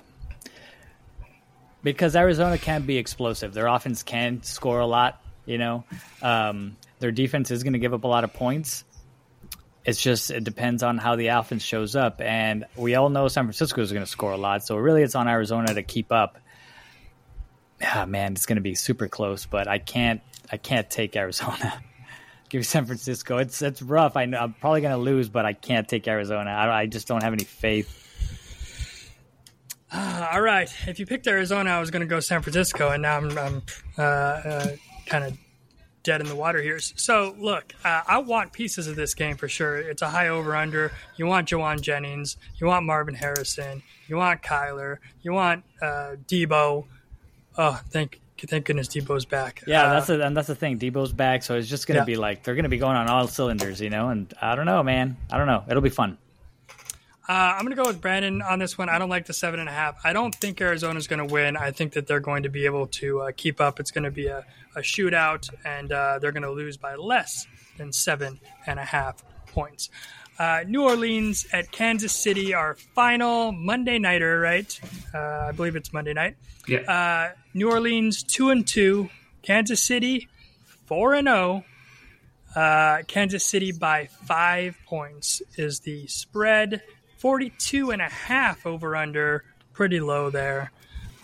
because Arizona can be explosive. Their offense can score a lot, you know. Their defense is going to give up a lot of points. It depends on how the offense shows up. And we all know San Francisco is going to score a lot. So really it's on Arizona to keep up. Man, it's going to be super close, but I can't take Arizona. Give me San Francisco. It's rough. I know I'm probably going to lose, but I can't take Arizona. I just don't have any faith. All right. If you picked Arizona, I was going to go San Francisco, and now I'm kind of dead in the water here. So, look, I want pieces of this game for sure. It's a high over-under. You want Jawan Jennings. You want Marvin Harrison. You want Kyler. You want Debo. Oh, thank goodness Debo's back. Yeah, that's the thing. Debo's back, so it's just going to be like they're going to be going on all cylinders, and I don't know, man. I don't know. It'll be fun. I'm going to go with Brandon on this one. I don't like the 7.5. I don't think Arizona's going to win. I think that they're going to be able to keep up. It's going to be a shootout, and they're going to lose by less than 7.5 points. New Orleans at Kansas City, our final Monday nighter, right? I believe it's Monday night. Yeah. New Orleans 2-2, Kansas City 4-0. Kansas City by 5 points is the spread. 42.5 over under, pretty low there.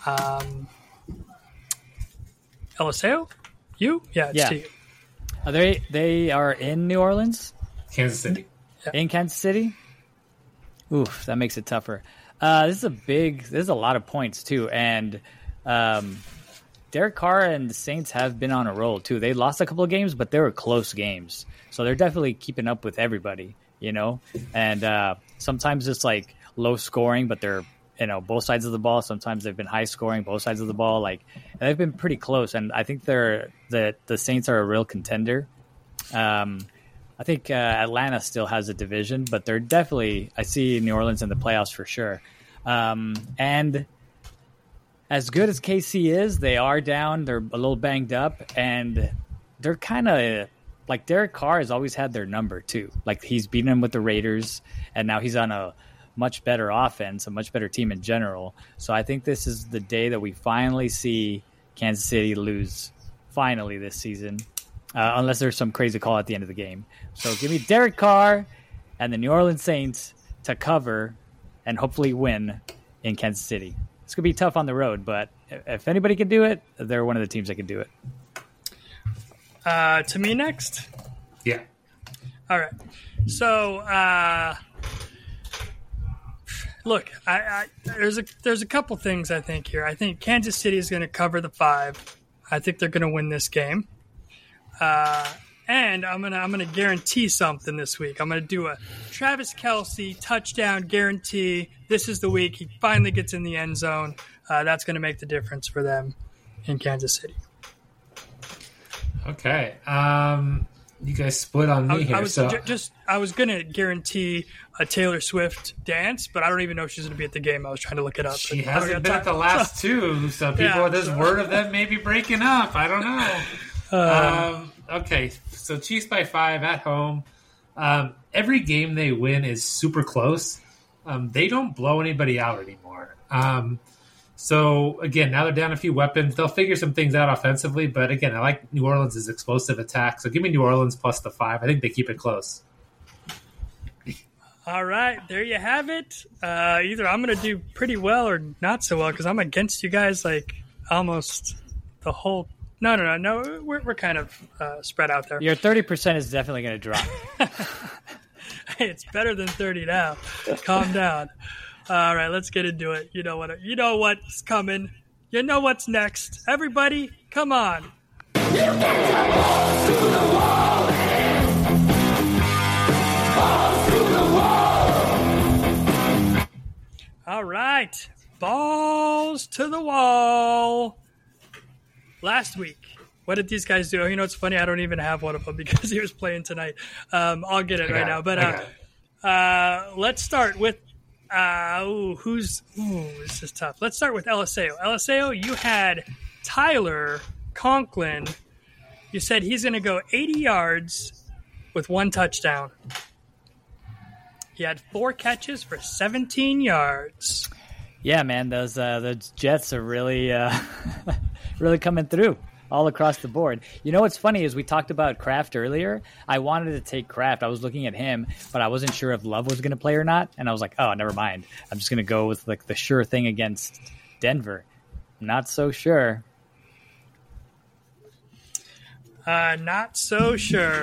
LSAO? You? Yeah, it's to you. Are they are in New Orleans? Kansas City. Yeah. In Kansas City? Oof, that makes it tougher. This is a lot of points too, and Derek Carr and the Saints have been on a roll too. They lost a couple of games, but they were close games, so they're definitely keeping up with everybody, And sometimes it's like low scoring, but they're both sides of the ball. Sometimes they've been high scoring, both sides of the ball. And they've been pretty close, and I think the Saints are a real contender. I think Atlanta still has a division, but they're definitely, I see New Orleans in the playoffs for sure. And as good as KC is, they are down. They're a little banged up, and they're kind of like Derek Carr has always had their number too. Like he's beaten them with the Raiders, and now he's on a much better offense, a much better team in general. So I think this is the day that we finally see Kansas City lose finally this season. Unless there's some crazy call at the end of the game. So give me Derek Carr and the New Orleans Saints to cover and hopefully win in Kansas City. It's going to be tough on the road, but if anybody can do it, they're one of the teams that can do it. To me next? Yeah. All right. So, look, there's a couple things I think here. I think Kansas City is going to cover the 5. I think they're going to win this game. And I'm gonna guarantee something this week. I'm gonna do a Travis Kelce touchdown guarantee. This is the week he finally gets in the end zone. That's gonna make the difference for them in Kansas City. Okay. You guys split on me here. I was gonna guarantee a Taylor Swift dance, but I don't even know if she's gonna be at the game. I was trying to look it up. She hasn't been at the last two, so there's word of them maybe breaking up. I don't know. Okay, so Chiefs by 5 at home. Every game they win is super close. They don't blow anybody out anymore. So, again, now they're down a few weapons. They'll figure some things out offensively, but, again, I like New Orleans' explosive attack. So give me New Orleans plus the 5. I think they keep it close. All right, there you have it. Either I'm going to do pretty well or not so well because I'm against you guys like almost the whole – No. We're kind of spread out there. Your 30% is definitely going to drop. Hey, it's better than 30 now. Calm down. All right, let's get into it. You know what's coming. You know what's next. Everybody, come on. You get the balls to the wall. Balls to the wall. All right, balls to the wall. Last week, what did these guys do? It's funny. I don't even have one of them because he was playing tonight. I'll get it right now. But let's start with this is tough. Let's start with LSAO. LSAO, you had Tyler Conklin. You said he's going to go 80 yards with 1 touchdown. He had 4 catches for 17 yards. Yeah, man, those Jets are really really coming through all across the board. What's funny is we talked about Kraft earlier. I wanted to take Kraft. I was looking at him, but I wasn't sure if Love was going to play or not. And I was like, oh, never mind. I'm just going to go with the sure thing against Denver. Not so sure. Not so sure.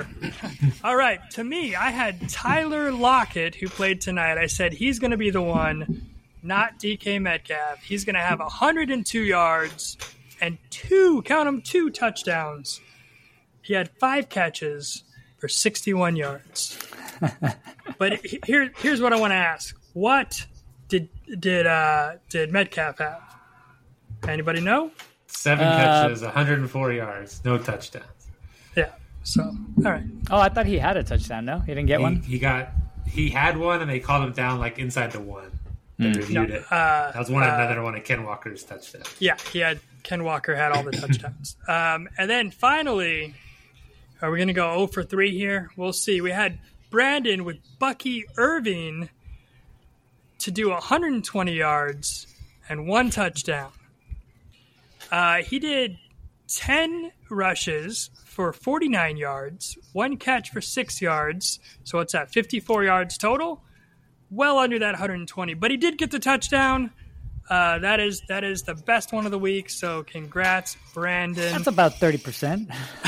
All right. To me, I had Tyler Lockett, who played tonight. I said he's going to be the one, not DK Metcalf. He's going to have 102 yards and two touchdowns. He had 5 catches for 61 yards. But here's what I want to ask. What did Metcalf have? Anybody know? 7 catches, 104 yards, no touchdowns. Yeah. So, all right. Oh, I thought he had a touchdown. No, he didn't get one. He had one, and they called him down like inside the 1. They reviewed it. That was another one of Ken Walker's touchdowns. Yeah, Ken Walker had all the touchdowns. And then finally, are we going to go 0 for 3 here? We'll see. We had Brandon with Bucky Irving to do 120 yards and 1 touchdown. He did 10 rushes for 49 yards, 1 catch for 6 yards. So what's that, 54 yards total? Well under that 120. But he did get the touchdown. That is the best one of the week. So congrats, Brandon. That's about 30%.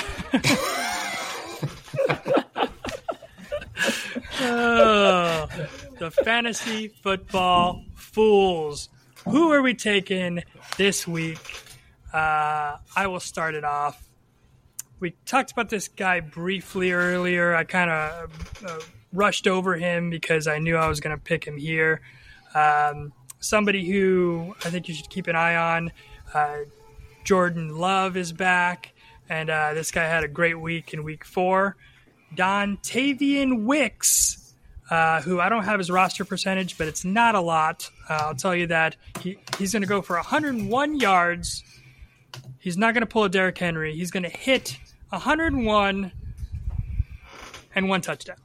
Oh, the fantasy football fools. Who are we taking this week? I will start it off. We talked about this guy briefly earlier. I kind of rushed over him because I knew I was going to pick him here. Somebody who I think you should keep an eye on. Jordan Love is back, and this guy had a great week in week 4. Dontavian Wicks, who I don't have his roster percentage, but it's not a lot. I'll tell you that. He's going to go for 101 yards. He's not going to pull a Derrick Henry. He's going to hit 101 and 1 touchdown.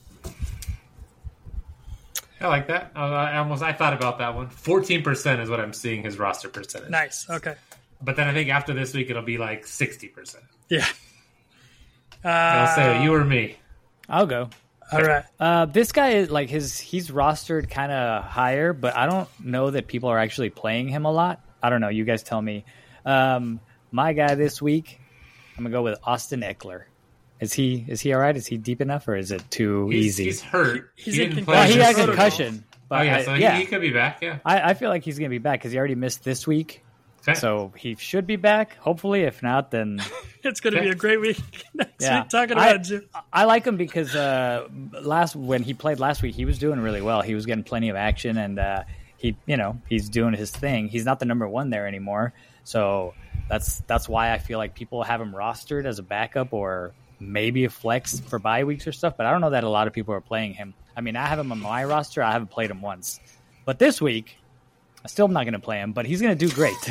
I like that. I thought about that one. 14% is what I'm seeing his roster percentage. Nice. Okay. But then I think after this week it'll be like 60%. Yeah. I'll say you or me. I'll go. All right. This guy is like he's rostered kind of higher, but I don't know that people are actually playing him a lot. I don't know. You guys tell me. My guy this week, I'm gonna go with Austin Eckler. Is he all right? Is he deep enough, or is it too easy? He's hurt. He's he in didn't concussion. play. He had Protocol. concussion. But He could be back. Yeah. I feel like he's gonna be back because he already missed this week. Okay. So he should be back. Hopefully, if not, then It's going to be a great week next yeah. week talking about Jim. I like him because when he played last week, he was doing really well. He was getting plenty of action, and he's doing his thing. He's not the number 1 there anymore, so that's why I feel like people have him rostered as a backup or maybe a flex for bye weeks or stuff. But I don't know that a lot of people are playing him. I mean, I have him on my roster. I haven't played him once, but this week I still am not going to play him. But he's going to do great.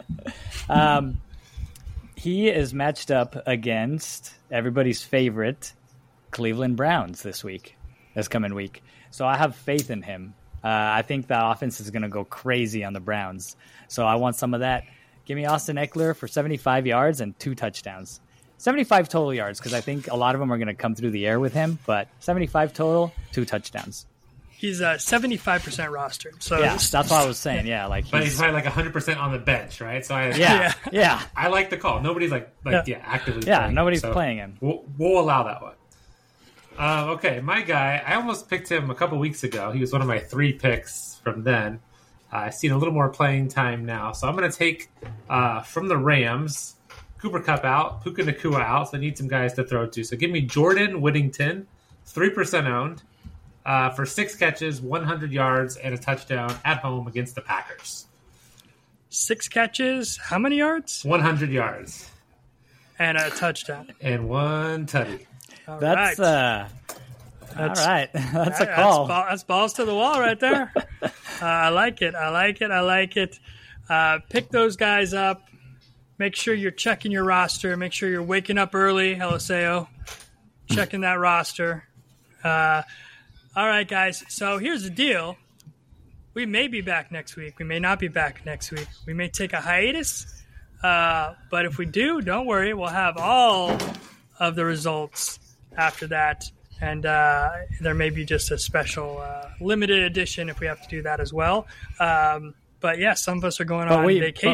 He is matched up against everybody's favorite Cleveland Browns this coming week. So I have faith in him. I think the offense is going to go crazy on the Browns. So I want some of that. Give me Austin Eckler for 75 yards and 2 touchdowns. 75 total yards because I think a lot of them are going to come through the air with him. But 75 total, 2 touchdowns. He's 75% rostered. So yeah, that's what I was saying. Yeah, but he's probably like 100% on the bench, right? So yeah. I like the call. Nobody's actively. Yeah, playing nobody's him, so playing him. We'll allow that one. Okay, my guy. I almost picked him a couple weeks ago. He was one of my 3 picks from then. I've seen a little more playing time now, so I'm going to take from the Rams. Cooper Kupp out, Puka Nacua out, so I need some guys to throw to. So give me Jordan Whittington, 3% owned. For 6 catches, 100 yards, and a touchdown at home against the Packers. 6 catches, how many yards? 100 yards. And a touchdown. And 1 tutty. All That's right. all right. That's a call. That's balls to the wall right there. I like it. Pick those guys up. Make sure you're checking your roster. Make sure you're waking up early, LSAO. Checking that roster. All right, guys. So here's the deal. We may be back next week. We may not be back next week. We may take a hiatus. But if we do, don't worry. We'll have all of the results after that. And there may be just a special limited edition if we have to do that as well. But yeah, some of us are going on vacation.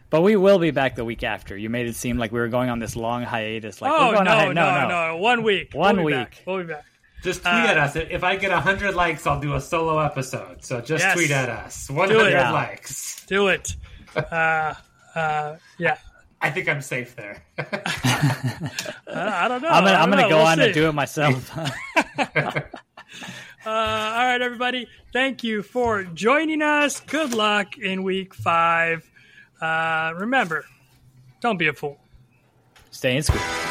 But we will be back the week after. You made it seem like we were going on this long hiatus. Like, oh, we're going no. 1 week. One week. Back. We'll be back. Just tweet at us. If I get 100 likes, I'll do a solo episode. So just tweet at us. 100 likes. Do it. Yeah. I think I'm safe there. I don't know. I'm going to go on and do it myself. All right, everybody. Thank you for joining us. Good luck in week 5. Remember, don't be a fool. Stay in school.